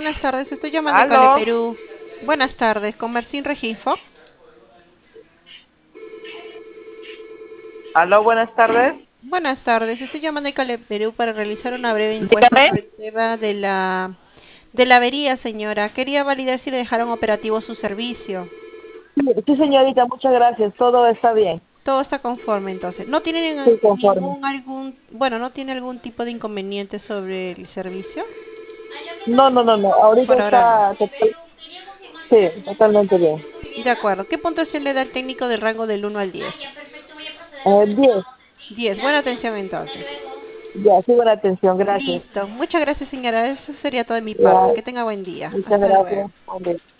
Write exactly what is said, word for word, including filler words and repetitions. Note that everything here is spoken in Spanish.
Buenas tardes, estoy llamando de Cale Aló, Perú. Buenas tardes, con Mercin Regifo. aló, buenas tardes. Buenas tardes, estoy llamando de Cale Perú para realizar una breve encuesta Dígame. sobre el tema de la de la avería, señora. Quería validar si le dejaron operativo su servicio. Sí, sí, señorita, muchas gracias. Todo está bien. Todo está conforme entonces. No tiene Sí, ningún, conforme. ningún algún, bueno, no tiene algún tipo de inconveniente sobre el servicio. No, no, no, no. Ahorita Por ahora no. está total- sí, totalmente bien. De acuerdo. ¿Qué puntuación le da el técnico del rango del uno al diez? Eh, diez. Diez. Buena atención entonces. Ya, sí, buena atención. Gracias. Listo. Muchas gracias, señora. Eso sería todo de mi parte. Ya, Que tenga buen día. muchas Hasta luego. gracias. Buen día.